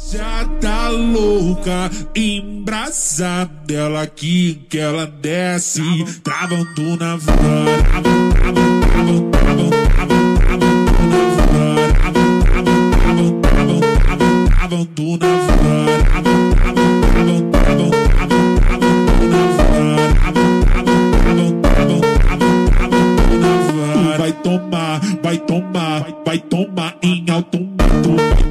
Já tá louca, embrasada, ela aqui que ela desce, travando na van, vai tomar em alto mar.